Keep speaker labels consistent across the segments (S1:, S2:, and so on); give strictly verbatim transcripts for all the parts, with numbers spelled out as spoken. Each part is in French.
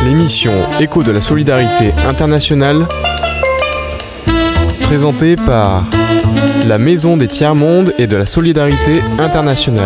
S1: L'émission Écho de la solidarité internationale, présentée par la Maison des Tiers-Mondes et de la solidarité internationale.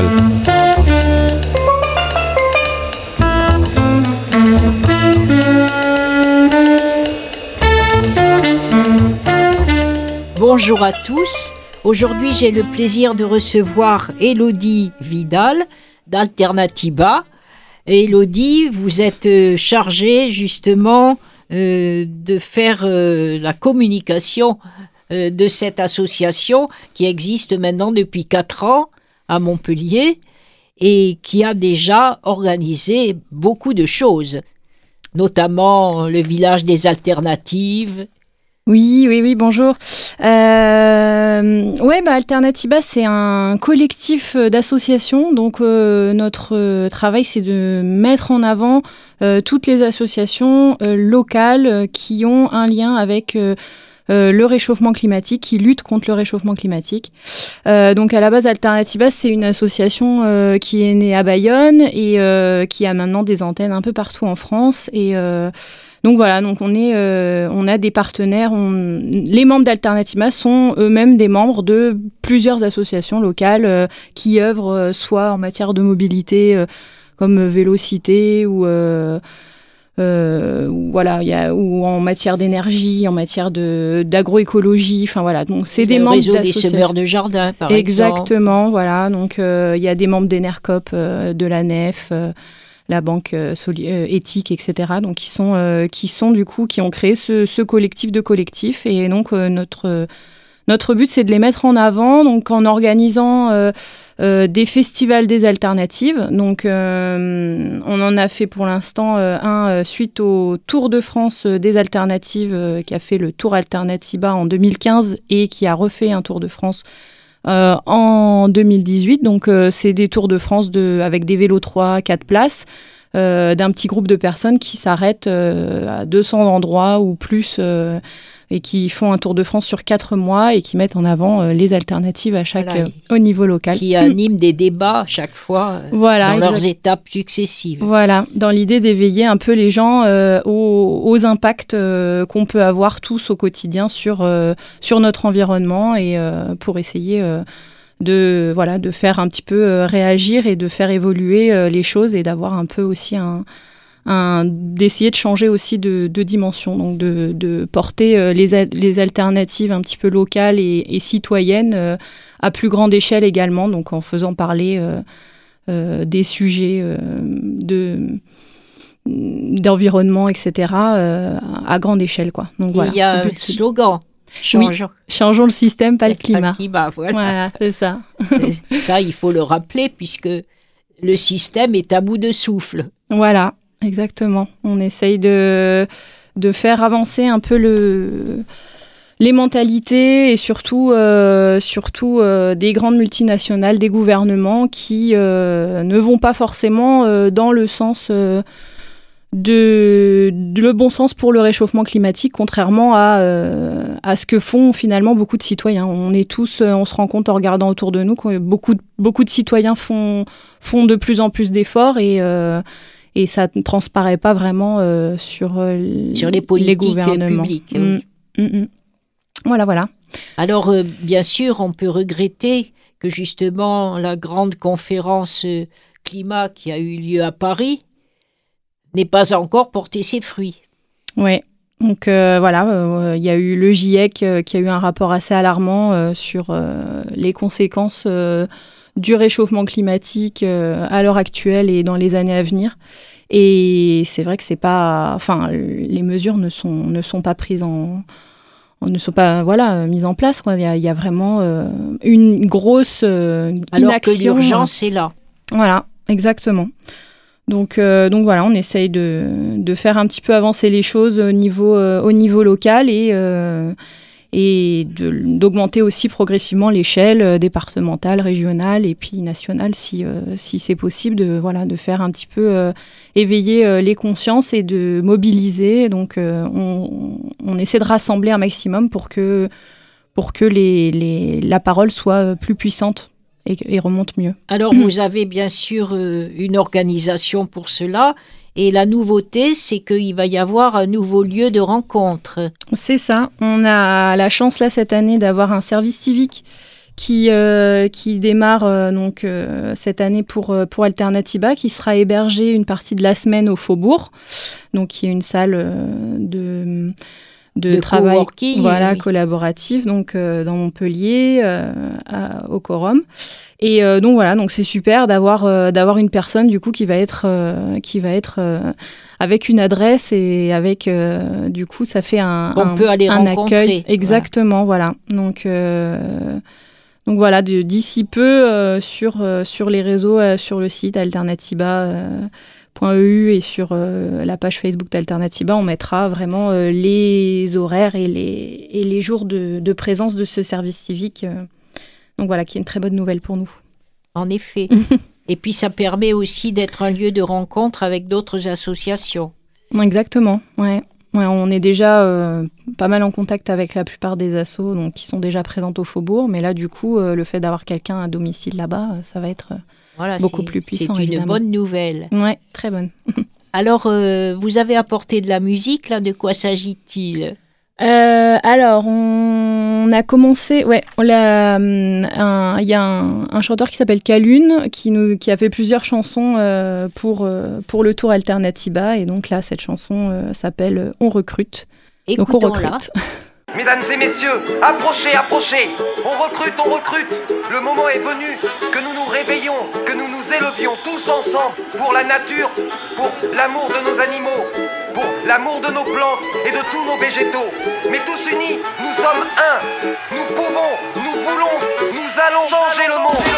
S2: Bonjour à tous. Aujourd'hui, j'ai le plaisir de recevoir Élodie Vidal d'Alternativa. Élodie, vous êtes chargée justement euh, de faire euh, la communication euh, de cette association qui existe maintenant depuis quatre ans à Montpellier et qui a déjà organisé beaucoup de choses, notamment le village des alternatives.
S3: Oui, oui, oui, bonjour. Euh, ouais, bah, Alternativa, c'est un collectif d'associations. Donc, euh, notre travail, c'est de mettre en avant euh, toutes les associations euh, locales euh, qui ont un lien avec euh, euh, le réchauffement climatique, qui luttent contre le réchauffement climatique. Euh, donc, à la base, Alternativa, c'est une association euh, qui est née à Bayonne et euh, qui a maintenant des antennes un peu partout en France. Et euh, Donc voilà, donc on, est, euh, on a des partenaires. On... Les membres d'Alternativa sont eux-mêmes des membres de plusieurs associations locales euh, qui œuvrent euh, soit en matière de mobilité, euh, comme Vélocité, ou, euh, euh, ou, voilà, y a, ou en matière d'énergie, en matière de, d'agroécologie. Enfin voilà, donc c'est des
S2: le
S3: membres
S2: réseau
S3: d'associations.
S2: des semeurs de jardin, par
S3: Exactement,
S2: exemple.
S3: Exactement, voilà. Donc il euh, y a des membres d'Enercop, euh, de la Nef. Euh, la banque euh, soli- euh, éthique, et cetera. Donc, qui sont, euh, qui sont du coup, qui ont créé ce, ce collectif de collectifs. Et donc, euh, notre, euh, notre but, c'est de les mettre en avant, donc en organisant euh, euh, des festivals des alternatives. Donc, euh, on en a fait pour l'instant euh, un euh, suite au Tour de France euh, des alternatives, euh, qui a fait le Tour Alternativa en deux mille quinze et qui a refait un Tour de France Euh, en deux mille dix-huit. Donc, euh, c'est des tours de France de, avec des vélos trois quatre places, euh, d'un petit groupe de personnes qui s'arrêtent euh, à deux cents endroits ou plus euh, et qui font un tour de France sur quatre mois et qui mettent en avant euh, les alternatives à chaque,
S2: Voilà,
S3: euh, au niveau local.
S2: Qui animent des débats chaque fois euh,
S3: voilà,
S2: dans
S3: exact.
S2: leurs étapes successives.
S3: Voilà, dans l'idée d'éveiller un peu les gens euh, aux, aux impacts euh, qu'on peut avoir tous au quotidien sur, euh, sur notre environnement et euh, pour essayer euh, de, voilà, de faire un petit peu euh, réagir et de faire évoluer euh, les choses et d'avoir un peu aussi un... Un, d'essayer de changer aussi de, de dimension, donc de, de porter euh, les, les alternatives un petit peu locales et, et citoyennes euh, à plus grande échelle également, donc en faisant parler euh, euh, des sujets euh, de, d'environnement, et cetera euh, à grande échelle, quoi. Donc, voilà,
S2: il y a un slogan. Changeons.
S3: Oui, changeons le système, pas le climat.
S2: Pas le climat, voilà.
S3: Voilà, c'est ça.
S2: Ça, il faut le rappeler puisque le système est à bout de souffle.
S3: Voilà. Exactement. On essaye de, de faire avancer un peu le, les mentalités et surtout, euh, surtout euh, des grandes multinationales, des gouvernements qui euh, ne vont pas forcément euh, dans le sens euh, de, de le bon sens pour le réchauffement climatique, contrairement à, euh, à ce que font finalement beaucoup de citoyens. On est tous, on se rend compte en regardant autour de nous que beaucoup, beaucoup de citoyens font, font de plus en plus d'efforts et euh, Et ça ne transparaît pas vraiment euh, sur, euh,
S2: sur les politiques
S3: les gouvernements.
S2: publiques.
S3: Mmh, mmh, mmh. Voilà, voilà.
S2: Alors, euh, bien sûr, on peut regretter que justement la grande conférence euh, climat qui a eu lieu à Paris n'ait pas encore porté ses fruits.
S3: Oui. Donc euh, voilà, il euh, y a eu le GIEC euh, qui a eu un rapport assez alarmant euh, sur euh, les conséquences euh, du réchauffement climatique euh, à l'heure actuelle et dans les années à venir. Et c'est vrai que c'est pas, enfin, les mesures ne sont ne sont pas prises en, ne sont pas voilà mises en place, quoi. Il y a, il y a vraiment euh, une grosse euh,
S2: alors
S3: inaction.
S2: que l'urgence est là.
S3: Voilà, exactement. Donc, euh, donc voilà, on essaye de, de faire un petit peu avancer les choses au niveau, euh, au niveau local et, euh, et de, d'augmenter aussi progressivement l'échelle euh, départementale, régionale et puis nationale si, euh, si c'est possible, de, voilà, de faire un petit peu euh, éveiller euh, les consciences et de mobiliser. Donc euh, on, on essaie de rassembler un maximum pour que, pour que les, les, la parole soit plus puissante et, et remonte mieux.
S2: Alors, vous avez bien sûr euh, une organisation pour cela Et la nouveauté, c'est qu'il va y avoir un nouveau lieu de rencontre.
S3: C'est ça. On a la chance là cette année d'avoir un service civique qui, euh, qui démarre euh, donc, euh, cette année pour, pour Alternatiba, qui sera hébergé une partie de la semaine au Faubourg, donc qui est une salle euh, de, de,
S2: de
S3: travail voilà,
S2: oui.
S3: collaboratif donc, euh, dans Montpellier, euh, à, au Corum. Et euh, donc voilà, donc c'est super d'avoir, euh, d'avoir une personne du coup qui va être, euh, qui va être euh, avec une adresse et avec euh, du coup ça fait un,
S2: On
S3: un,
S2: peut aller
S3: un
S2: rencontrer.
S3: accueil. Exactement, voilà. voilà. Donc euh, Donc voilà, de, d'ici peu, euh, sur, euh, sur les réseaux, euh, sur le site alternatiba point e u et sur euh, la page Facebook d'Alternatiba, on mettra vraiment euh, les horaires et les, et les jours de, de présence de ce service civique. Euh. Donc voilà, qui est une très bonne nouvelle pour nous.
S2: En effet. Et puis ça permet aussi d'être un lieu de rencontre avec d'autres associations.
S3: Exactement, ouais. Ouais, on est déjà euh, pas mal en contact avec la plupart des assos donc, qui sont déjà présentes au Faubourg. Mais là, du coup, euh, le fait d'avoir quelqu'un à domicile là-bas, euh, ça va être euh,
S2: voilà,
S3: beaucoup
S2: c'est,
S3: plus puissant,
S2: c'est une
S3: évidemment.
S2: bonne nouvelle.
S3: Oui, très bonne.
S2: Alors, euh, vous avez apporté de la musique, là, de quoi s'agit-il ?
S3: Euh, alors, on a commencé, ouais, il y a un, un chanteur qui s'appelle Calune qui, nous, qui a fait plusieurs chansons euh, pour, euh, pour le Tour Alternatiba. Et donc là, cette chanson euh, s'appelle On recrute. Donc on recrute.
S4: Mesdames et messieurs, approchez, approchez. On recrute, on recrute. Le moment est venu que nous nous réveillons, que nous nous élevions tous ensemble pour la nature, pour l'amour de nos animaux, pour l'amour de nos plantes et de tous nos végétaux. Mais tous unis, nous sommes un. Nous pouvons, nous voulons, nous allons changer le monde.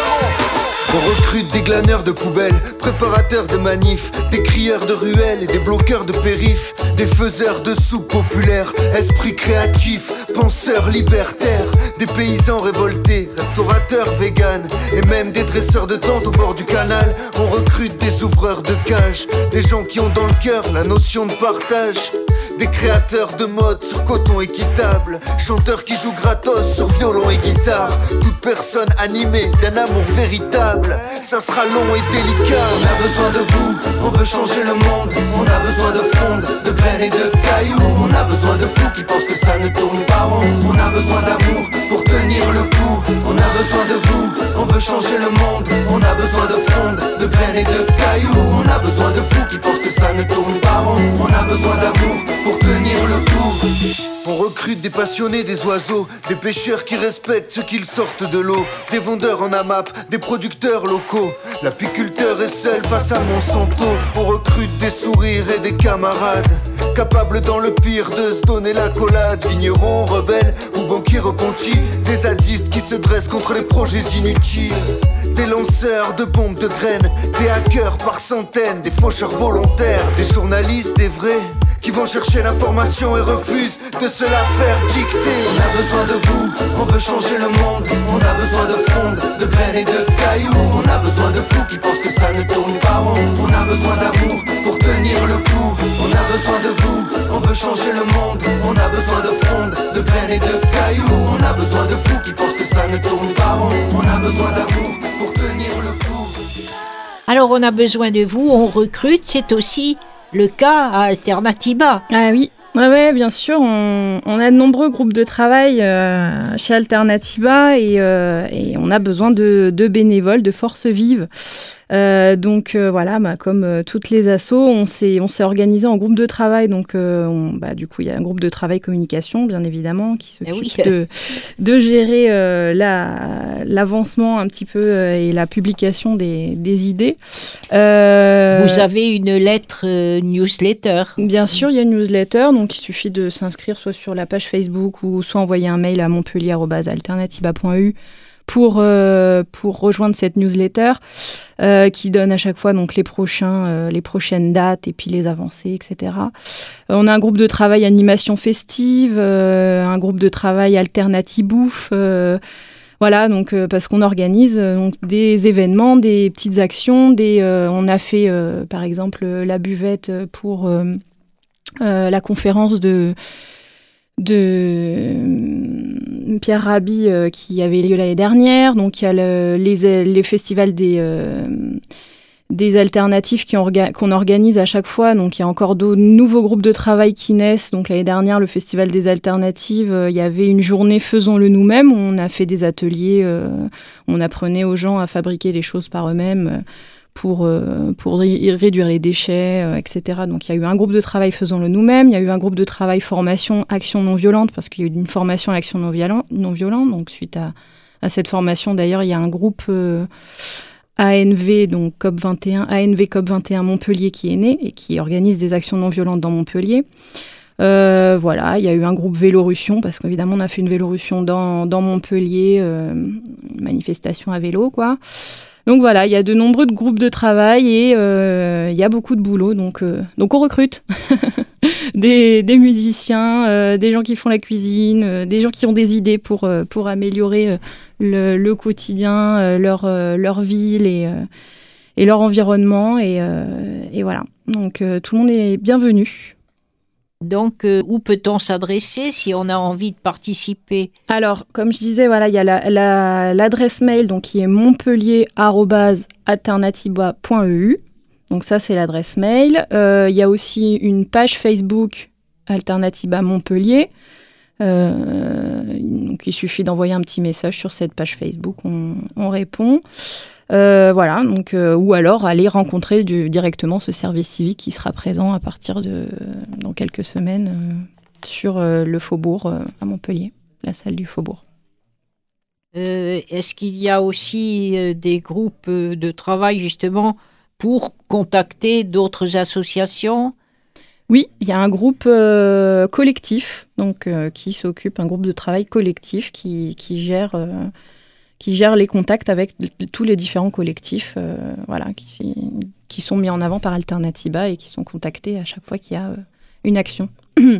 S5: On recrute des glaneurs de poubelles, préparateurs de manifs, des crieurs de ruelles et des bloqueurs de périph', des faiseurs de soupe populaires, esprits créatifs, penseurs libertaires, des paysans révoltés, restaurateurs véganes et même des dresseurs de tentes au bord du canal. On recrute des ouvreurs de cages, des gens qui ont dans le cœur la notion de partage, des créateurs de mode sur coton équitable, chanteurs qui jouent gratos sur violon et guitare, toute personne animée d'un amour véritable. Ça sera long et délicat. On a besoin de vous, on veut changer le monde. On a besoin de frondes, de graines et de cailloux. On a besoin de fous qui pensent que ça ne tourne pas rond. On a besoin d'amour pour tenir le coup. On a besoin de vous, on veut changer le monde. On a besoin de frondes, de graines et de cailloux. On a besoin de fous qui pensent que ça ne tourne pas rond. On a besoin d'amour pour tenir le coup. On recrute des passionnés des oiseaux, des pêcheurs qui respectent ceux qu'ils sortent de l'eau, des vendeurs en AMAP, des producteurs locaux. L'apiculteur est seul face à Monsanto. On recrute des sourires et des camarades, capables dans le pire de se donner la collade. Vignerons, rebelles ou banquiers repentis, des zadistes qui se dressent contre les projets inutiles, des lanceurs de bombes de graines, des hackers par centaines, des faucheurs volontaires, des journalistes, des vrais, qui vont chercher l'information et refusent de se la faire dicter. On a besoin de vous, on veut changer le monde. On a besoin de frondes, de graines et de cailloux. On a besoin de fous qui pensent que ça ne tourne pas rond. On a besoin d'amour pour tenir le coup. On a besoin de vous, on veut changer le monde. On a besoin de frondes, de graines et de cailloux. On a besoin de fous qui pensent que ça ne tourne pas rond. On a besoin d'amour pour tenir le coup.
S2: Alors on a besoin de vous, on recrute, c'est aussi le cas à Alternatiba.
S3: Ah oui, ouais, ouais, bien sûr, on, on a de nombreux groupes de travail euh, chez Alternatiba et, euh, et on a besoin de, de bénévoles, de forces vives. Euh, donc euh, voilà, bah, comme euh, toutes les assos, on s'est, on s'est organisé en groupe de travail. Donc euh, on, bah, du coup, il y a un groupe de travail communication, bien évidemment, qui s'occupe
S2: eh oui.
S3: de, de gérer euh, la, l'avancement un petit peu euh, et la publication des, des idées.
S2: Euh, Vous avez une lettre euh, newsletter.
S3: Bien sûr, il y a une newsletter, donc il suffit de s'inscrire soit sur la page Facebook ou soit envoyer un mail à montpellier arobase alternatiba point e u pour, euh, pour rejoindre cette newsletter euh, qui donne à chaque fois donc, les, prochains, euh, les prochaines dates et puis les avancées, et cetera. Euh, on a un groupe de travail animation festive, euh, un groupe de travail alternatibouffe, euh, voilà, donc euh, parce qu'on organise euh, donc, des événements, des petites actions. Des, euh, on a fait, euh, par exemple, la buvette pour euh, euh, la conférence de... de Pierre Rabhi euh, qui avait lieu l'année dernière. Donc il y a le, les, les festivals des, euh, des alternatives qui orga- qu'on organise à chaque fois. Donc, il y a encore de nouveaux groupes de travail qui naissent. Donc, l'année dernière, le Festival des alternatives, euh, il y avait une journée Faisons-le nous-mêmes. On a fait des ateliers, euh, on apprenait aux gens à fabriquer les choses par eux-mêmes euh, pour, euh, pour ré- réduire les déchets, euh, et cetera. Donc, il y a eu un groupe de travail Faisons-le nous-mêmes. Il y a eu un groupe de travail formation Action non violente, parce qu'il y a eu une formation à l'action non violente. Non violente. Donc, suite à, à cette formation, d'ailleurs, il y a un groupe... Euh, A N V, donc C O P vingt et un, A N V C O P vingt et un Montpellier qui est né et qui organise des actions non violentes dans Montpellier. Euh, voilà, il y a eu un groupe Vélorussion, parce qu'évidemment, on a fait une Vélorussion dans, dans Montpellier, euh, une manifestation à vélo, quoi. Donc voilà, il y a de nombreux groupes de travail et euh, il y a beaucoup de boulot, donc, euh, donc on recrute des, des musiciens, euh, des gens qui font la cuisine, euh, des gens qui ont des idées pour, euh, pour améliorer euh, le, le quotidien, euh, leur, euh, leur ville et, euh, et leur environnement. Et, euh, et voilà, donc euh, tout le monde est bienvenu.
S2: Donc, euh, où peut-on s'adresser si on a envie de participer ?
S3: Alors, comme je disais, voilà, il y a la, la, l'adresse mail donc, qui est montpellier arobase alternatiba point e u. Donc ça, c'est l'adresse mail. Euh, il y a aussi une page Facebook Alternatiba Montpellier. Euh, donc, il suffit d'envoyer un petit message sur cette page Facebook, on, on répond. Euh, voilà, donc, euh, ou alors aller rencontrer du, directement ce service civique qui sera présent à partir de dans quelques semaines euh, sur euh, le Faubourg euh, à Montpellier, la salle du Faubourg.
S2: Euh, est-ce qu'il y a aussi euh, des groupes euh, de travail justement pour contacter d'autres associations ?
S3: Oui, il y a un groupe euh, collectif, donc euh, qui s'occupe, un groupe de travail collectif qui, qui gère euh, qui gère les contacts avec tous les différents collectifs, euh, voilà, qui, qui sont mis en avant par Alternatiba et qui sont contactés à chaque fois qu'il y a euh, une action.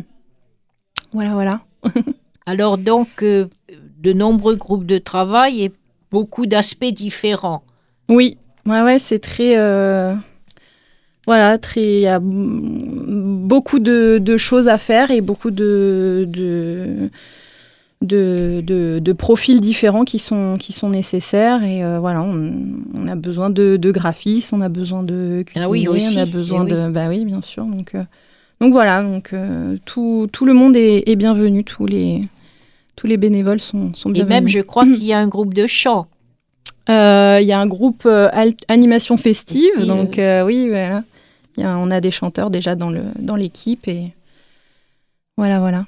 S3: Voilà, voilà.
S2: Alors donc, euh, de nombreux groupes de travail et beaucoup d'aspects différents.
S3: Oui, ouais, ouais, c'est très... Euh, voilà, très... Il y a beaucoup de, de choses à faire et beaucoup de... de De, de, de profils différents qui sont, qui sont nécessaires. Et euh, voilà, on, on a besoin de, de graphistes, on a besoin de cuisiniers,
S2: ah oui, aussi.
S3: on a besoin
S2: eh
S3: de...
S2: Oui.
S3: Bah oui, bien sûr. Donc, euh, donc voilà, donc, euh, tout, tout le monde est, est bienvenu, tous les, tous les bénévoles sont, sont
S2: Et
S3: bienvenus.
S2: même, je crois qu'il y a un groupe de chant.
S3: Il euh, y a un groupe euh, al- animation festive,
S2: Festive,
S3: donc
S2: oui.
S3: euh, oui, voilà. Y a, on a des chanteurs déjà dans, le, dans l'équipe et voilà, voilà.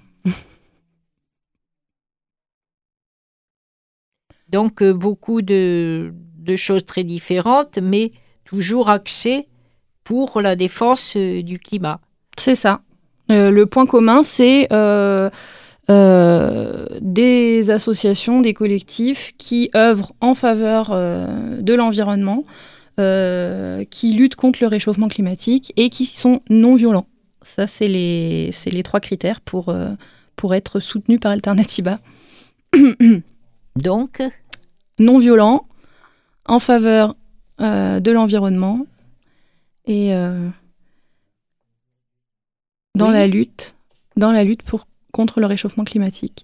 S2: Donc, euh, beaucoup de, de choses très différentes, mais toujours axées pour la défense euh, du climat.
S3: C'est ça. Euh, le point commun, c'est euh, euh, des associations, des collectifs qui œuvrent en faveur euh, de l'environnement, euh, qui luttent contre le réchauffement climatique et qui sont non violents. Ça, c'est les, c'est les trois critères pour, euh, pour être soutenus par Alternatiba.
S2: Donc,
S3: Non violent, en faveur euh, de l'environnement et euh, dans
S2: Oui.
S3: la lutte, dans la lutte pour, contre le réchauffement climatique.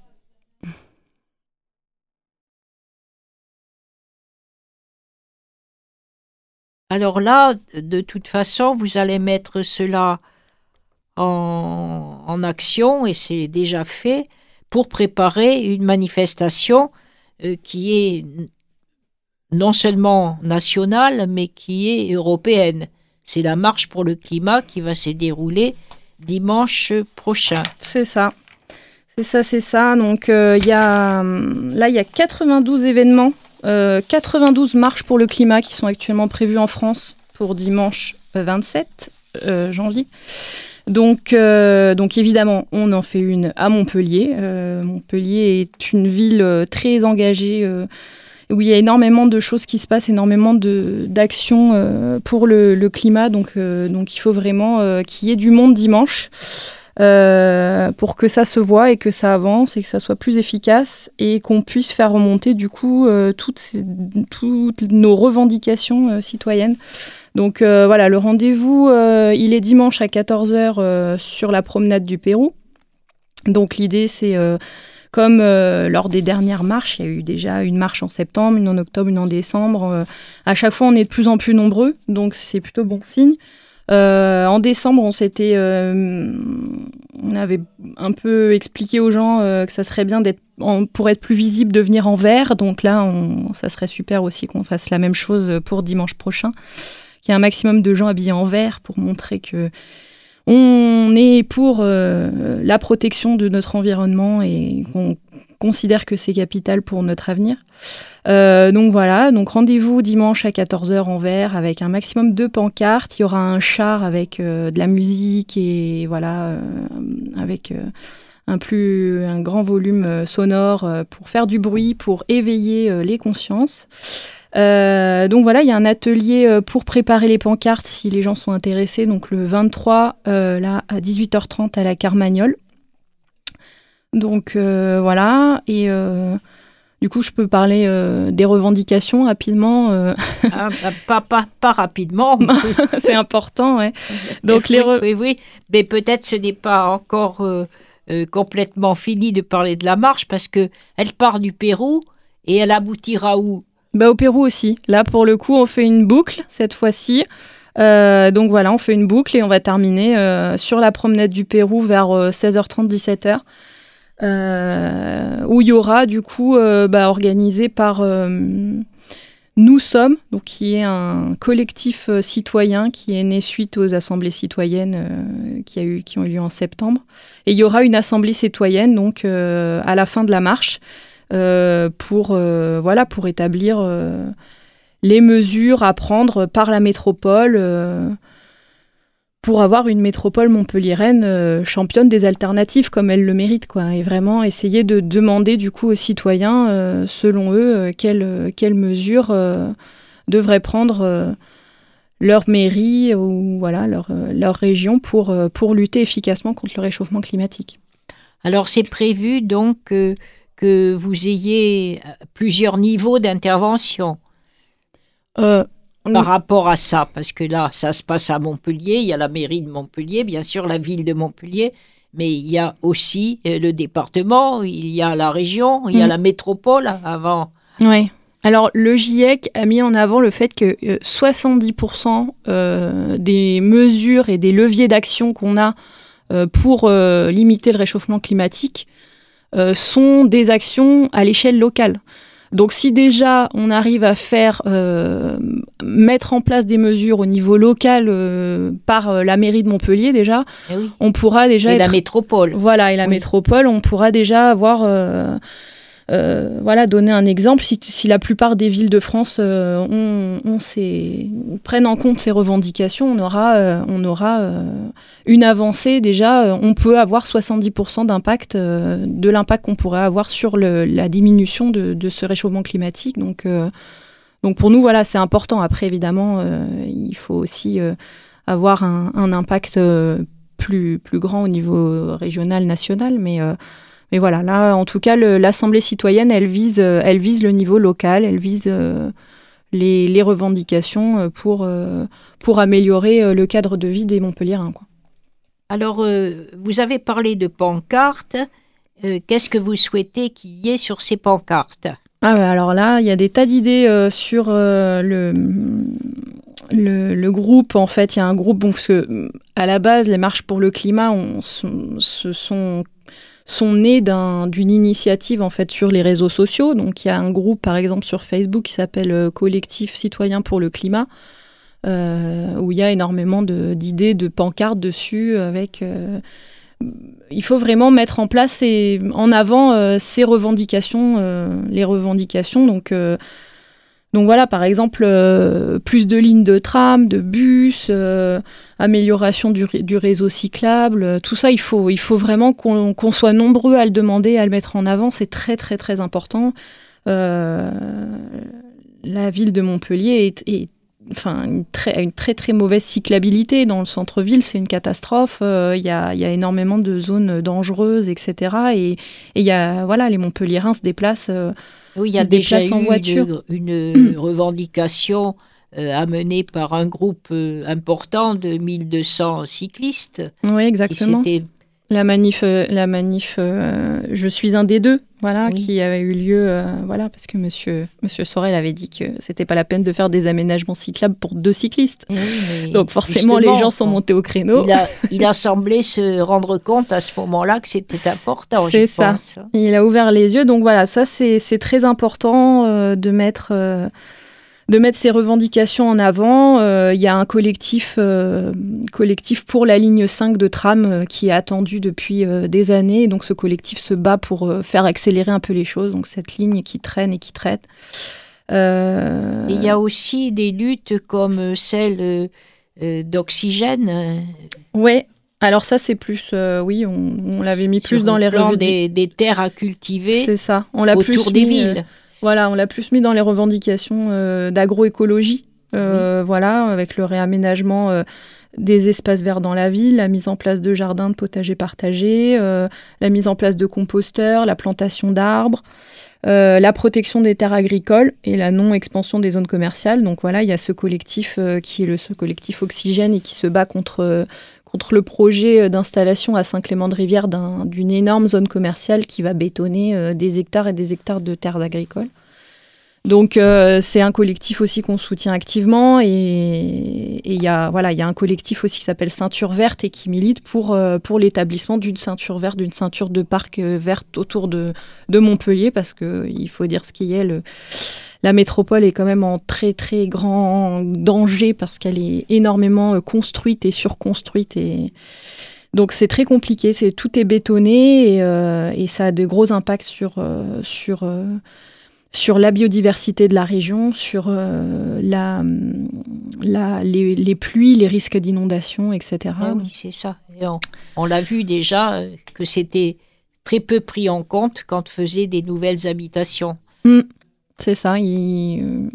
S2: alors là, de toute façon, vous allez mettre cela en, en action, et c'est déjà fait, pour préparer une manifestation euh, qui est n- non seulement nationale, mais qui est européenne. C'est la marche pour le climat qui va se dérouler dimanche prochain.
S3: C'est ça. C'est ça, c'est ça. Donc, euh, y a, hum, là, il y a quatre-vingt-douze événements, euh, quatre-vingt-douze marches pour le climat qui sont actuellement prévues en France pour dimanche vingt-sept euh, janvier. Donc, euh, donc, évidemment, on en fait une à Montpellier. Euh, Montpellier est une ville euh, très engagée, euh, où il y a énormément de choses qui se passent, énormément de, d'actions euh, pour le, le climat. Donc, euh, donc, il faut vraiment euh, qu'il y ait du monde dimanche. Euh, pour que ça se voit et que ça avance et que ça soit plus efficace et qu'on puisse faire remonter du coup euh, toutes, ces, toutes nos revendications euh, citoyennes. Donc euh, voilà, le rendez-vous, euh, il est dimanche à quatorze heures euh, sur la promenade du Pérou. Donc l'idée, c'est euh, comme euh, lors des dernières marches. Il y a eu déjà une marche en septembre, une en octobre, une en décembre. Euh, à chaque fois, on est de plus en plus nombreux, donc c'est plutôt bon signe. Euh, en décembre, on s'était, euh, on avait un peu expliqué aux gens euh, que ça serait bien d'être, en, pour être plus visible, de venir en vert. Donc là, on, ça serait super aussi qu'on fasse la même chose pour dimanche prochain, qu'il y ait un maximum de gens habillés en vert pour montrer que on est pour euh, la protection de notre environnement et qu'on considère que c'est capital pour notre avenir. Euh, donc voilà, donc rendez-vous dimanche à quatorze heures en vert avec un maximum de pancartes. Il y aura un char avec euh, de la musique et voilà, euh, avec euh, un, plus, un grand volume euh, sonore euh, pour faire du bruit, pour éveiller euh, les consciences. Euh, donc voilà, il y a un atelier euh, pour préparer les pancartes si les gens sont intéressés, donc le vingt-trois, euh, là, à dix-huit heures trente à la Carmagnole. Donc euh, voilà, et euh, du coup je peux parler euh, des revendications rapidement. Euh...
S2: Ah, bah, pas, pas, pas rapidement.
S3: C'est important, ouais. Donc, les re...
S2: oui, oui, oui, mais peut-être ce n'est pas encore euh, euh, complètement fini de parler de la marche parce qu'elle part du Pérou et elle aboutira où?
S3: Bah, au Pérou aussi. Là, pour le coup, on fait une boucle cette fois-ci. Euh, donc voilà, on fait une boucle et on va terminer euh, sur la promenade du Pérou vers euh, seize heures trente, dix-sept heures. Euh, où il y aura du coup euh, bah, organisé par euh, Nous Sommes, donc qui est un collectif euh, citoyen qui est né suite aux assemblées citoyennes euh, qui, a eu, qui ont eu lieu en septembre. Et il y aura une assemblée citoyenne donc euh, à la fin de la marche. Euh, pour, euh, voilà, pour établir euh, les mesures à prendre par la métropole euh, pour avoir une métropole montpelliéraine euh, championne des alternatives comme elle le mérite, quoi, et vraiment essayer de demander du coup aux citoyens, euh, selon eux, euh, quelles, quelles mesures euh, devraient prendre euh, leur mairie ou voilà, leur, euh, leur région pour, euh, pour lutter efficacement contre le réchauffement climatique.
S2: Alors c'est prévu donc euh, que vous ayez plusieurs niveaux d'intervention euh, par rapport à ça, parce que là, ça se passe à Montpellier, il y a la mairie de Montpellier, bien sûr la ville de Montpellier, mais il y a aussi euh, le département, il y a la région, il y a mmh. la métropole avant.
S3: Oui. Alors le GIEC a mis en avant le fait que euh, soixante-dix pour cent euh, des mesures et des leviers d'action qu'on a euh, pour euh, limiter le réchauffement climatique Euh, sont des actions à l'échelle locale. Donc si déjà on arrive à faire euh, mettre en place des mesures au niveau local euh, par euh, la mairie de Montpellier déjà,
S2: eh oui.
S3: on pourra déjà
S2: et
S3: être...
S2: la métropole.
S3: Voilà, et la
S2: oui.
S3: métropole, on pourra déjà avoir... Euh, Euh, voilà, donner un exemple, si, si la plupart des villes de France euh, ont, ont ces, prennent en compte ces revendications, on aura, euh, on aura euh, une avancée déjà. Euh, on peut avoir soixante-dix pour cent d'impact, euh, de l'impact qu'on pourrait avoir sur le, la diminution de, de ce réchauffement climatique. Donc, euh, donc pour nous, voilà, c'est important. Après, évidemment, euh, il faut aussi euh, avoir un, un impact euh, plus, plus grand au niveau régional, national, mais... Euh, Mais voilà, là, en tout cas, le, l'Assemblée citoyenne, elle vise, euh, elle vise le niveau local, elle vise euh, les, les revendications pour, euh, pour améliorer euh, le cadre de vie des Montpelliérains, quoi.
S2: Alors, euh, vous avez parlé de pancartes. Euh, qu'est-ce que vous souhaitez qu'il y ait sur ces pancartes ?
S3: Ah, bah alors là, il y a des tas d'idées euh, sur euh, le... Le, le groupe, en fait, il y a un groupe, bon, parce que à la base, les marches pour le climat, on, se sont... sont nés d'un, d'une initiative en fait sur les réseaux sociaux. Donc il y a un groupe par exemple sur Facebook qui s'appelle euh, Collectif Citoyen pour le Climat, euh, où il y a énormément de, d'idées, de pancartes dessus. Avec, euh, il faut vraiment mettre en place et en avant euh, ces revendications, euh, les revendications. Donc euh, Donc voilà, par exemple, euh, plus de lignes de tram, de bus, euh, amélioration du, du réseau cyclable, euh, tout ça, il faut, il faut vraiment qu'on, qu'on soit nombreux à le demander, à le mettre en avant, c'est très très très important. Euh, la ville de Montpellier est, est, enfin, une très, a une très très mauvaise cyclabilité dans le centre-ville, c'est une catastrophe, il euh, y, a, y a énormément de zones dangereuses, et cetera. Et il y a, voilà, les Montpelliérains se déplacent... Euh,
S2: Oui, il y a déjà eu en voiture. une, une mmh. revendication euh, amenée par un groupe euh, important de mille deux cents cyclistes.
S3: Oui, exactement.
S2: Qui s'était
S3: La manif, euh, la manif euh, Je suis un des deux, voilà, oui. qui avait eu lieu, euh, voilà, parce que monsieur, monsieur Sorel avait dit que c'était pas la peine de faire des aménagements cyclables pour deux cyclistes. Oui, donc forcément, les gens sont montés au créneau.
S2: Il a, il a semblé se rendre compte à ce moment-là que c'était important,
S3: c'est
S2: je
S3: ça.
S2: pense.
S3: Il a ouvert les yeux, donc voilà, ça c'est, c'est très important euh, de mettre... Euh, de mettre ces revendications en avant. Il euh, y a un collectif, euh, collectif pour la ligne cinq de tram euh, qui est attendu depuis euh, des années. Et donc, ce collectif se bat pour euh, faire accélérer un peu les choses. Donc, cette ligne qui traîne et qui traite.
S2: Euh... Il y a aussi des luttes comme celle euh, d'oxygène.
S3: Oui. Alors ça, c'est plus... Euh, oui, on, on l'avait mis plus dans les revendications.
S2: Des, des terres à cultiver.
S3: C'est ça. On l'a
S2: autour
S3: plus
S2: des
S3: mis,
S2: villes.
S3: Euh, Voilà, on l'a plus mis dans les revendications euh, d'agroécologie, euh, oui. voilà, avec le réaménagement euh, des espaces verts dans la ville, la mise en place de jardins de potagers partagés, euh, la mise en place de composteurs, la plantation d'arbres, euh, la protection des terres agricoles et la non-expansion des zones commerciales. Donc voilà, il y a ce collectif euh, qui est le ce collectif Oxygène et qui se bat contre... Euh, contre le projet d'installation à Saint-Clément-de-Rivière d'un, d'une énorme zone commerciale qui va bétonner euh, des hectares et des hectares de terres agricoles. Donc euh, c'est un collectif aussi qu'on soutient activement et il y a voilà, il y a un collectif aussi qui s'appelle Ceinture Verte et qui milite pour, euh, pour l'établissement d'une ceinture verte, d'une ceinture de parc euh, verte autour de, de Montpellier parce qu'il faut dire ce qui est, le, la métropole est quand même en très très grand danger parce qu'elle est énormément construite et surconstruite et donc c'est très compliqué, c'est, tout est bétonné et, euh, et ça a de gros impacts sur, euh, sur, euh, sur la biodiversité de la région, sur euh, la, la, les, les pluies, les risques d'inondation, et cetera.
S2: Ah oui, c'est ça. Et on, on l'a vu déjà que c'était très peu pris en compte quand on faisait des nouvelles habitations.
S3: Mmh. C'est ça, il...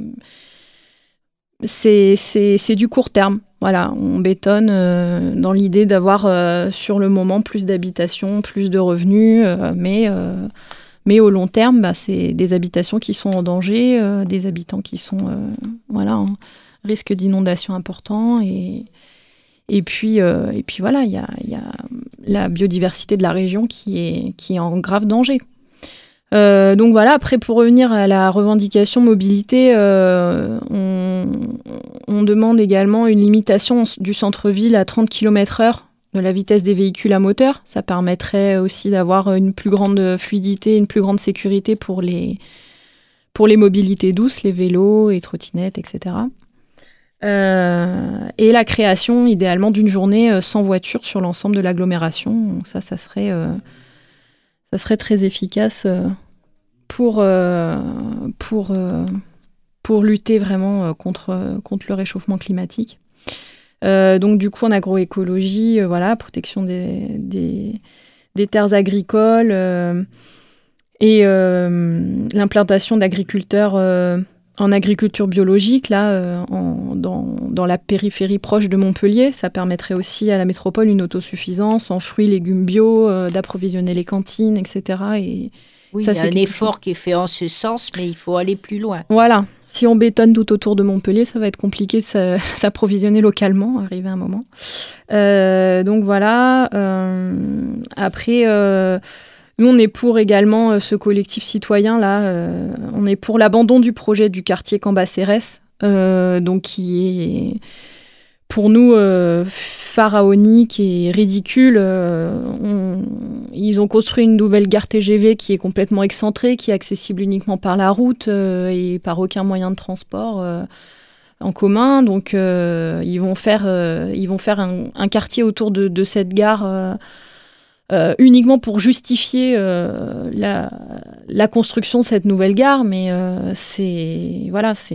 S3: c'est, c'est, c'est du court terme. Voilà, on bétonne euh, dans l'idée d'avoir euh, sur le moment plus d'habitations, plus de revenus, euh, mais, euh, mais au long terme, bah, c'est des habitations qui sont en danger, euh, des habitants qui sont euh, voilà, en risque d'inondation important. Et, et, puis, euh, et puis voilà, il y a, y a la biodiversité de la région qui est, qui est en grave danger. Euh, donc voilà, après pour revenir à la revendication mobilité, euh, on, on demande également une limitation du centre-ville à trente kilomètres heure de la vitesse des véhicules à moteur. Ça permettrait aussi d'avoir une plus grande fluidité, une plus grande sécurité pour les, pour les mobilités douces, les vélos et trottinettes, et cetera. Euh, et la création idéalement d'une journée sans voiture sur l'ensemble de l'agglomération. Donc ça, ça serait... Euh, Ça serait très efficace pour, euh, pour, euh, pour lutter vraiment contre, contre le réchauffement climatique. Euh, donc du coup, en agroécologie, euh, voilà, protection des, des, des terres agricoles euh, et euh, l'implantation d'agriculteurs euh, en agriculture biologique, là, euh, en, dans, dans la périphérie proche de Montpellier. Ça permettrait aussi à la métropole une autosuffisance en fruits, légumes bio, euh, d'approvisionner les cantines, et cetera. Et
S2: oui,
S3: ça,
S2: il y a un effort qui est fait en ce sens, mais il faut aller plus loin.
S3: Voilà. Si on bétonne tout autour de Montpellier, ça va être compliqué de s'approvisionner localement, arrivé à un moment. Euh, donc voilà. Euh, après... Euh, Nous, on est pour également euh, ce collectif citoyen, là, euh, on est pour l'abandon du projet du quartier Cambacérès, euh, donc qui est pour nous euh, pharaonique et ridicule. Euh, on, ils ont construit une nouvelle gare T G V qui est complètement excentrée, qui est accessible uniquement par la route euh, et par aucun moyen de transport euh, en commun. Donc, euh, ils vont faire, euh, ils vont faire un, un quartier autour de, de cette gare euh, Euh, uniquement pour justifier euh, la, la construction de cette nouvelle gare, mais euh, c'est, voilà, c'est,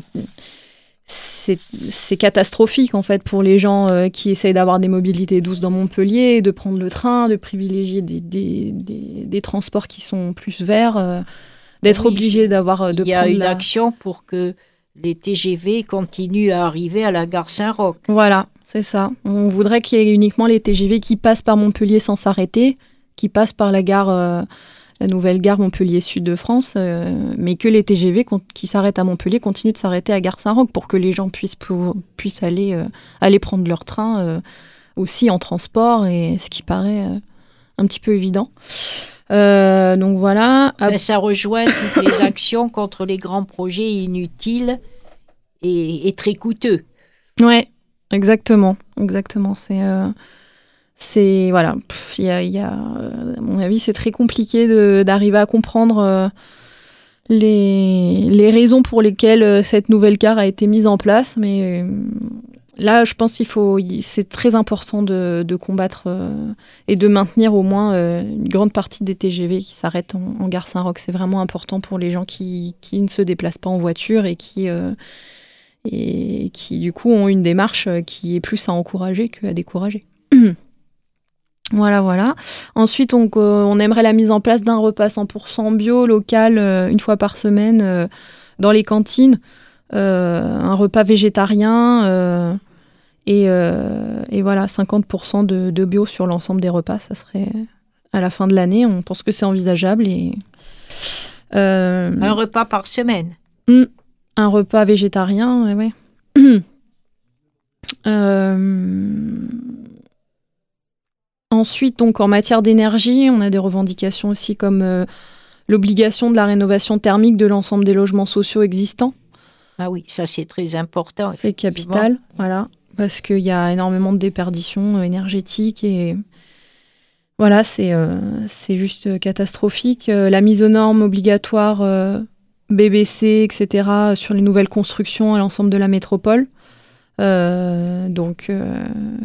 S3: c'est, c'est catastrophique en fait pour les gens euh, qui essayent d'avoir des mobilités douces dans Montpellier, de prendre le train, de privilégier des, des, des, des transports qui sont plus verts, euh, d'être
S2: oui,
S3: obligé d'avoir... De
S2: il y a une
S3: la...
S2: action pour que les T G V continuent à arriver à la gare Saint-Roch.
S3: Voilà. C'est ça. On voudrait qu'il y ait uniquement les T G V qui passent par Montpellier sans s'arrêter, qui passent par la gare, euh, la nouvelle gare Montpellier Sud de France, euh, mais que les T G V con- qui s'arrêtent à Montpellier continuent de s'arrêter à gare Saint-Roch pour que les gens puissent, pour, puissent aller, euh, aller prendre leur train euh, aussi en transport, et ce qui paraît euh, un petit peu évident. Euh, donc voilà.
S2: Ben, ça rejoint toutes les actions contre les grands projets inutiles et, et très coûteux.
S3: Ouais, exactement, exactement. C'est, euh, c'est voilà. Il y a, y a, à mon avis, c'est très compliqué de, d'arriver à comprendre euh, les, les raisons pour lesquelles cette nouvelle carte a été mise en place, mais euh, là, je pense qu'il faut, c'est très important de, de combattre euh, et de maintenir au moins euh, une grande partie des T G V qui s'arrêtent en, en gare Saint-Roch. C'est vraiment important pour les gens qui, qui ne se déplacent pas en voiture et qui, euh, et qui, du coup, ont une démarche qui est plus à encourager qu'à décourager. Voilà, voilà. Ensuite, on, euh, on aimerait la mise en place d'un repas cent pour cent bio, local, euh, une fois par semaine, euh, dans les cantines. Euh, un repas végétarien... Euh, Et, euh, et voilà, cinquante pour cent de, de bio sur l'ensemble des repas, ça serait à la fin de l'année. On pense que c'est envisageable. Et,
S2: euh, un repas par semaine.
S3: Un repas végétarien, ouais. ouais. euh, ensuite, donc, en matière d'énergie, on a des revendications aussi comme euh, l'obligation de la rénovation thermique de l'ensemble des logements sociaux existants.
S2: Ah oui, ça c'est très important.
S3: C'est capital, voilà. Parce qu'il y a énormément de déperditions énergétiques et voilà, c'est, euh, c'est juste catastrophique. Euh, la mise aux normes obligatoire euh, B B C, et cetera, sur les nouvelles constructions à l'ensemble de la métropole. Euh, donc, euh,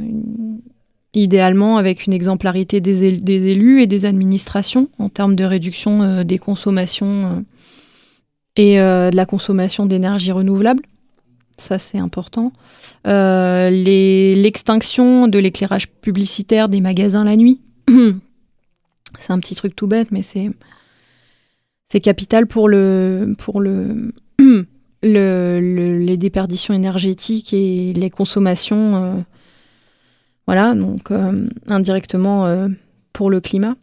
S3: idéalement, avec une exemplarité des, él- des élus et des administrations en termes de réduction euh, des consommations euh, et euh, de la consommation d'énergie renouvelable. Ça, c'est important. Euh, les, l'extinction de l'éclairage publicitaire des magasins la nuit. C'est un petit truc tout bête, mais c'est, c'est capital pour, le, pour le, le, le, les déperditions énergétiques et les consommations. Euh, voilà, donc euh, indirectement euh, pour le climat.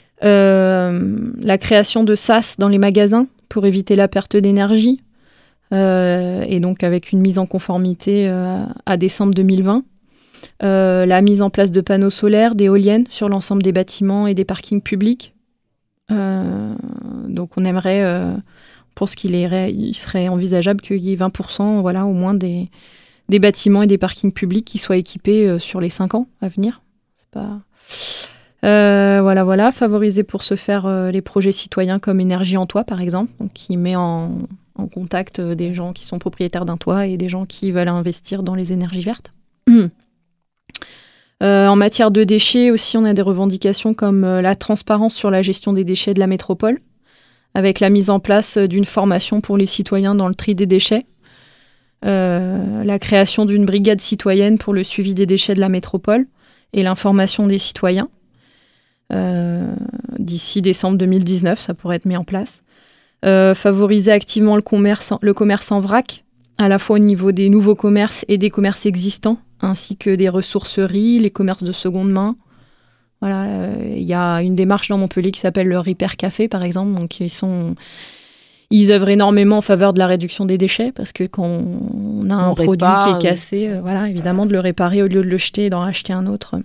S3: Euh, la création de sas dans les magasins pour éviter la perte d'énergie. Euh, et donc avec une mise en conformité euh, à décembre deux mille vingt. Euh, la mise en place de panneaux solaires, d'éoliennes sur l'ensemble des bâtiments et des parkings publics. Euh, donc on aimerait, euh, pour ce qu'il est, il serait envisageable qu'il y ait vingt pour cent voilà, au moins des, des bâtiments et des parkings publics qui soient équipés euh, sur les cinq ans à venir. C'est pas... Euh, voilà, voilà. Favoriser pour ce faire euh, les projets citoyens comme Énergie en Toit, par exemple, donc, qui met en... en contact des gens qui sont propriétaires d'un toit et des gens qui veulent investir dans les énergies vertes. Mmh. Euh, en matière de déchets aussi, on a des revendications comme euh, la transparence sur la gestion des déchets de la métropole, avec la mise en place d'une formation pour les citoyens dans le tri des déchets, euh, la création d'une brigade citoyenne pour le suivi des déchets de la métropole et l'information des citoyens. Euh, d'ici décembre deux mille dix-neuf, ça pourrait être mis en place. Euh, favoriser activement le commerce, en, le commerce en vrac, à la fois au niveau des nouveaux commerces et des commerces existants, ainsi que des ressourceries, les commerces de seconde main. Voilà, il euh, y a une démarche dans Montpellier qui s'appelle le Repair Café, par exemple. Donc, ils, sont, ils œuvrent énormément en faveur de la réduction des déchets, parce que quand on a on un produit répare, qui est cassé, oui. euh, voilà, évidemment, de le réparer au lieu de le jeter et d'en acheter un autre.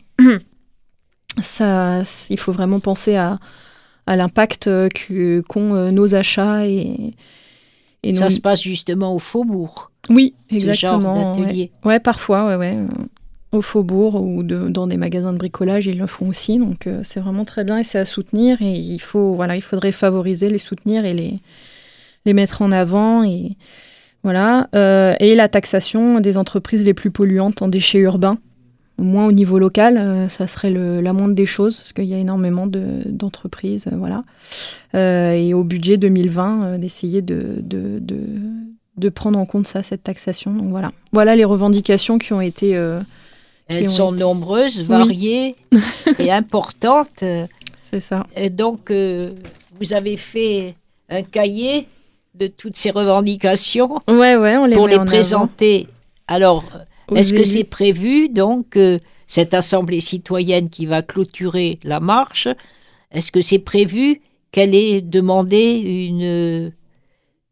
S3: Ça, il faut vraiment penser à... à l'impact que, qu'ont euh, nos achats. Et, et
S2: ça
S3: nos...
S2: se passe justement au Faubourg.
S3: Oui, exactement.
S2: Ce genre d'atelier.
S3: Ouais, ouais parfois, ouais, ouais. Au Faubourg ou de, dans des magasins de bricolage, ils le font aussi. Donc, euh, c'est vraiment très bien et c'est à soutenir. Et il, faut, voilà, il faudrait favoriser, les soutenir et les, les mettre en avant. Et, voilà. Euh, et la taxation des entreprises les plus polluantes en déchets urbains. Au moins au niveau local, euh, ça serait le, la moindre des choses, parce qu'il y a énormément de, d'entreprises, euh, voilà. Euh, et au budget deux mille vingt, euh, d'essayer de, de, de, de prendre en compte ça, cette taxation. Donc voilà, voilà les revendications qui ont été... Euh, qui
S2: Elles
S3: ont
S2: sont
S3: été...
S2: nombreuses, variées
S3: oui.
S2: et importantes.
S3: C'est ça.
S2: Et donc, euh, vous avez fait un cahier de toutes ces revendications
S3: ouais, ouais, on les
S2: pour
S3: met
S2: les
S3: en
S2: présenter. Avant. Alors... Est-ce
S3: élus.
S2: que c'est prévu, donc, euh, cette assemblée citoyenne qui va clôturer la marche, est-ce que c'est prévu qu'elle ait demandé une euh,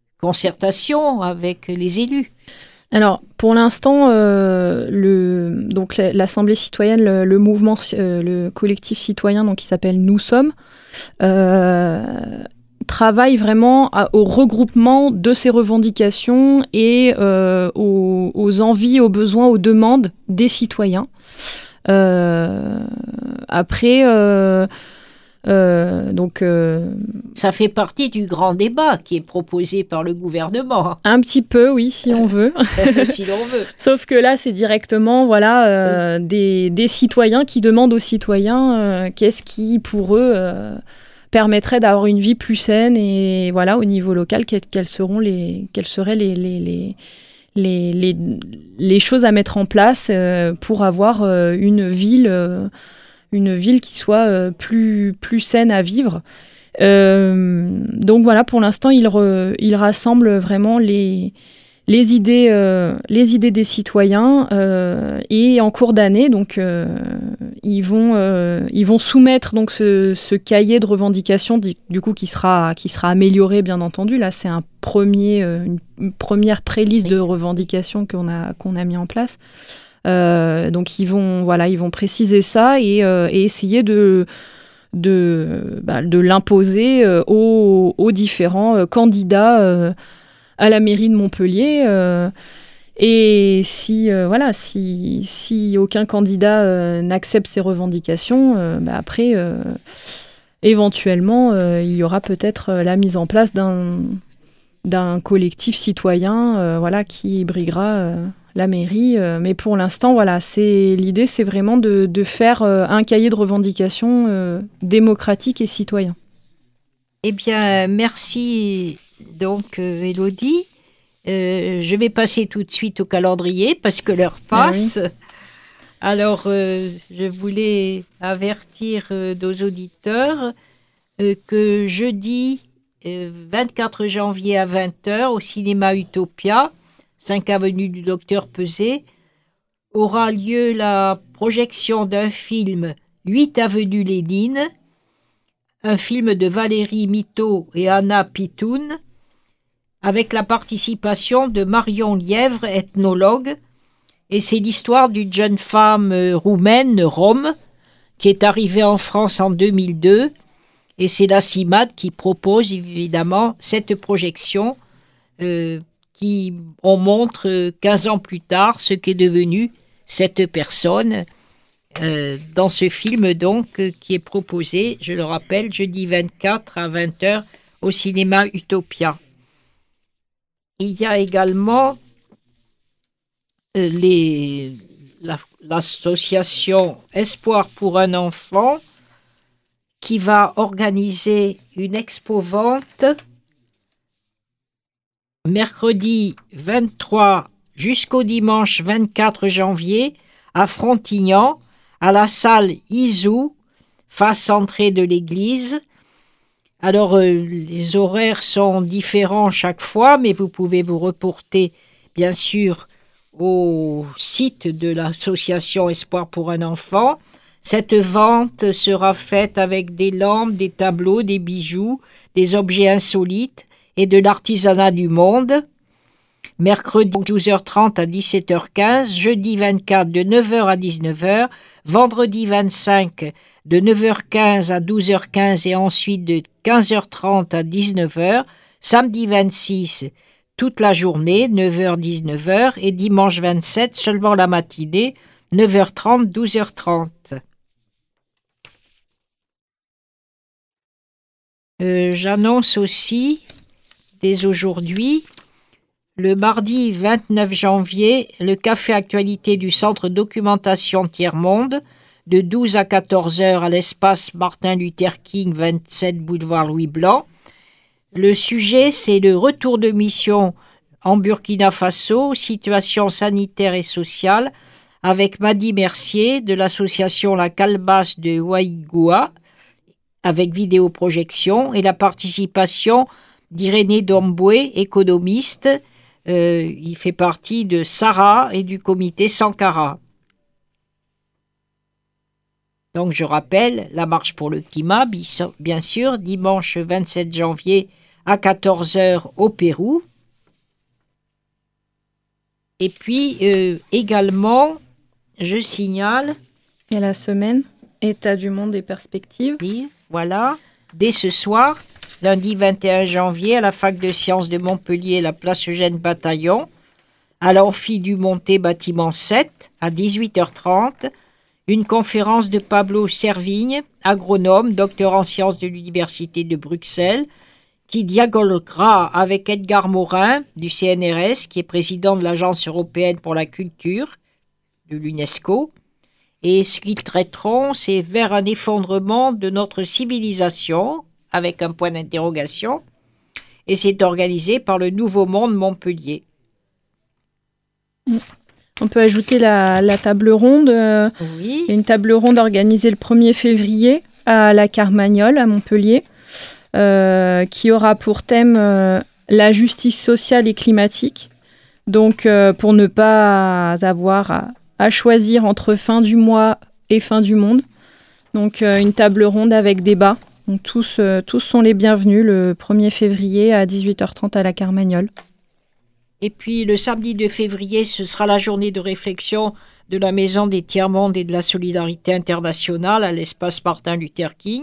S2: concertation avec les élus ?
S3: Alors, pour l'instant, euh, le, donc l'Assemblée citoyenne, le, le mouvement, euh, le collectif citoyen, donc qui s'appelle Nous Sommes, euh, travaille vraiment à, au regroupement de ces revendications et euh, aux, aux envies, aux besoins, aux demandes des citoyens. Euh, après, euh, euh, donc, euh,
S2: ça fait partie du grand débat qui est proposé par le gouvernement.
S3: Un petit peu, oui, si on veut.
S2: Si l'on veut.
S3: Sauf que là, c'est directement, voilà, euh, oui. des, des citoyens qui demandent aux citoyens euh, qu'est-ce qui, pour eux, euh, permettrait d'avoir une vie plus saine et voilà, au niveau local, que, quelles seront les, quelles seraient les, les, les Les, les, les choses à mettre en place euh, pour avoir euh, une ville, euh, une ville qui soit euh, plus, plus saine à vivre. Euh, donc voilà, pour l'instant, il, re, il rassemble vraiment les, les, idées, euh, les idées des citoyens euh, et en cours d'année, donc euh, ils, vont, euh, ils vont soumettre donc, ce, ce cahier de revendications du, du coup, qui sera, qui sera amélioré, bien entendu. Là, c'est un premier, euh, une, une première pré-liste de revendications qu'on a, qu'on a mis en place. Euh, donc, ils vont, voilà, ils vont préciser ça et, euh, et essayer de... de, bah, de l'imposer euh, aux, aux différents euh, candidats euh, à la mairie de Montpellier. Euh, et si, euh, voilà, si, si aucun candidat euh, n'accepte ces revendications, euh, bah, après, euh, éventuellement, euh, il y aura peut-être euh, la mise en place d'un, d'un collectif citoyen euh, voilà, qui briguera euh, la mairie. Euh, mais pour l'instant, voilà, c'est, l'idée, c'est vraiment de, de faire euh, un cahier de revendications euh, démocratique et citoyen.
S2: Eh bien, merci donc, euh, Élodie. Euh, je vais passer tout de suite au calendrier parce que l'heure passe. Ah oui. Alors, euh, je voulais avertir euh, nos auditeurs euh, que jeudi euh, vingt-quatre janvier à vingt heures au cinéma Utopia, cinq avenue du Docteur Pesé, aura lieu la projection d'un film huit avenue Lénine, un film de Valérie Mito et Anna Pitoun, avec la participation de Marion Lièvre, ethnologue, et c'est l'histoire d'une jeune femme roumaine, Rome, qui est arrivée en France en deux mille deux, et c'est la CIMAD qui propose évidemment cette projection euh, qui, on montre quinze ans plus tard ce qu'est devenue cette personne euh, dans ce film donc euh, qui est proposé, je le rappelle, jeudi vingt-quatre à vingt heures au cinéma Utopia. Il y a également euh, les, la, l'association Espoir pour un enfant qui va organiser une expo-vente mercredi vingt-trois jusqu'au dimanche vingt-quatre janvier à Frontignan, à la salle Isou, face entrée de l'église. Alors, euh, les horaires sont différents chaque fois, mais vous pouvez vous reporter, bien sûr, au site de l'association Espoir pour un enfant. Cette vente sera faite avec des lampes, des tableaux, des bijoux, des objets insolites et de l'artisanat du monde. Mercredi douze heures trente à dix-sept heures quinze, jeudi vingt-quatre de neuf heures à dix-neuf heures, vendredi vingt-cinq de neuf heures quinze à douze heures quinze et ensuite de quinze heures trente à dix-neuf heures, samedi vingt-six toute la journée, neuf heures dix-neuf heures, et dimanche vingt-sept seulement la matinée, neuf heures trente douze heures trente. Euh, j'annonce aussi, dès aujourd'hui, le mardi vingt-neuf janvier, le café actualité du Centre Documentation Tiers-Monde, de douze à quatorze heures à l'espace Martin Luther King, vingt-sept boulevard Louis Blanc. Le sujet, c'est le retour de mission en Burkina Faso, situation sanitaire et sociale, avec Madi Mercier de l'association La Calebasse de Ouaïgoua, avec vidéoprojection, et la participation d'Irénée Domboué, économiste. Euh, il fait partie de Sarah et du comité Sankara. Donc je rappelle, la marche pour le climat, bien sûr, dimanche vingt-sept janvier à quatorze heures au Pérou. Et puis euh, également, je signale.
S3: Et la semaine, état du monde et perspectives.
S2: Voilà, dès ce soir, lundi vingt et un janvier, à la fac de sciences de Montpellier, la place Eugène Bataillon, à l'amphi du Monté, bâtiment sept, à dix-huit heures trente, une conférence de Pablo Servigne, agronome, docteur en sciences de l'Université de Bruxelles, qui dialoguera avec Edgar Morin du C N R S, qui est président de l'Agence européenne pour la culture de l'UNESCO. Et ce qu'ils traiteront, c'est vers un effondrement de notre civilisation, avec un point d'interrogation, et c'est organisé par le Nouveau Monde Montpellier.
S3: On peut ajouter la, la table ronde. Euh,
S2: oui.
S3: Il y a une table ronde organisée le premier février à la Carmagnole, à Montpellier, euh, qui aura pour thème euh, la justice sociale et climatique. Donc, euh, pour ne pas avoir à, à choisir entre fin du mois et fin du monde. Donc, euh, une table ronde avec débat. Donc, tous, euh, tous sont les bienvenus le premier février à dix-huit heures trente à la Carmagnole.
S2: Et puis le samedi deux février, ce sera la journée de réflexion de la Maison des Tiers-Mondes et de la Solidarité Internationale à l'espace Martin Luther King.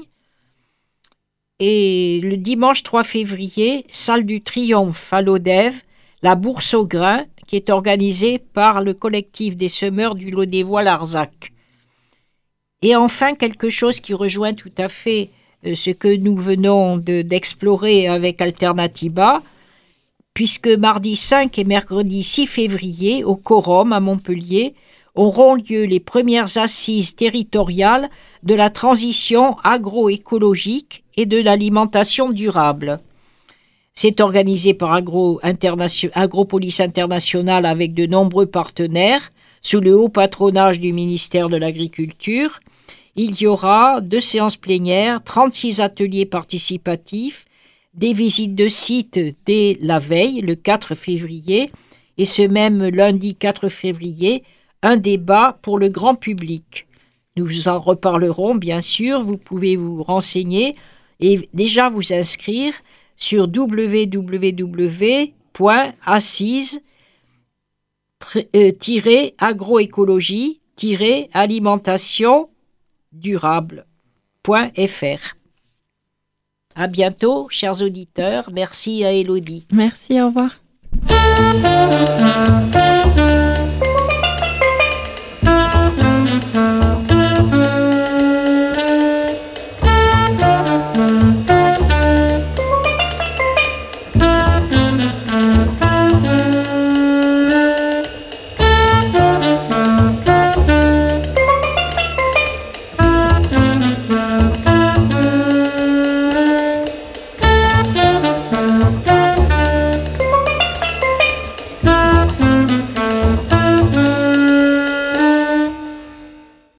S2: Et le dimanche trois février, salle du Triomphe à l'Odève, la bourse au grain, qui est organisée par le collectif des semeurs du Lot-des-Voix-Larzac. Et enfin, quelque chose qui rejoint tout à fait euh, ce que nous venons de, d'explorer avec Alternatiba, puisque mardi cinq et mercredi six février, au Quorum à Montpellier, auront lieu les premières assises territoriales de la transition agroécologique et de l'alimentation durable. C'est organisé par Agro Internation- Agropolis International avec de nombreux partenaires, sous le haut patronage du ministère de l'Agriculture. Il y aura deux séances plénières, trente-six ateliers participatifs, des visites de sites dès la veille, le quatre février, et ce même lundi quatre février, un débat pour le grand public. Nous vous en reparlerons, bien sûr. Vous pouvez vous renseigner et déjà vous inscrire sur w w w point assise tiret agroécologie tiret alimentation durable point f r. À bientôt, chers auditeurs. Merci à Élodie.
S3: Merci, au revoir.